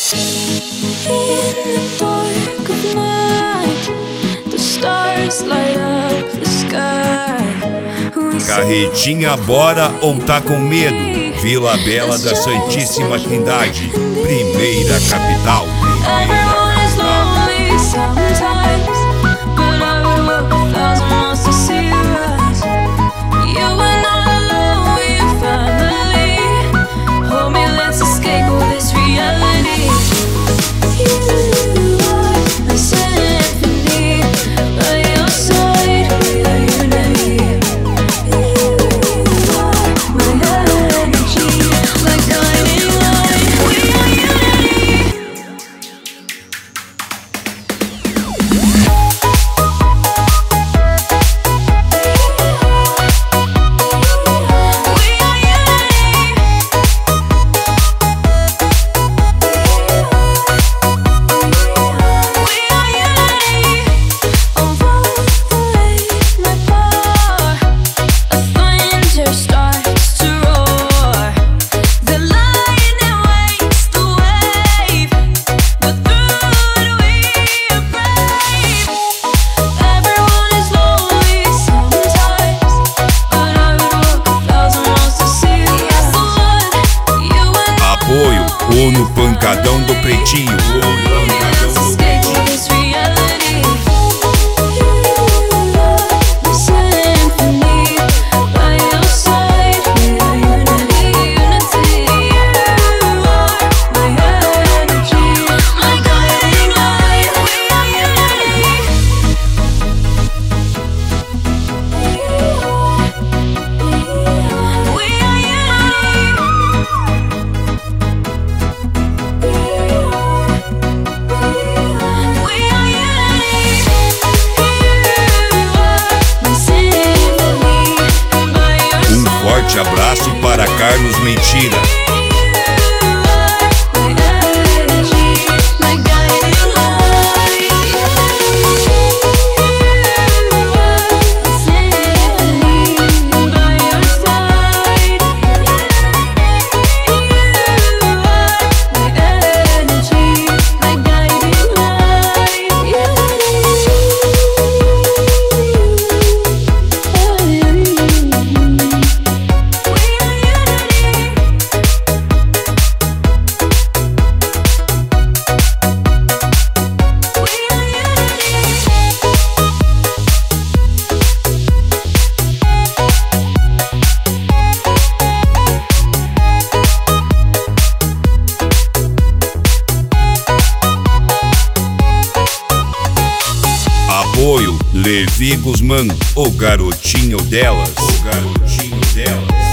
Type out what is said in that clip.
Carretinha, bora ou tá com medo? Vila Bela da Santíssima Trindade, primeira capital. Ou no pancadão do pretinho, ou no pancadão do pretinho. Forte abraço para Carlos Mentira. Apoio Levi Guzmán, o garotinho delas. O garotinho delas.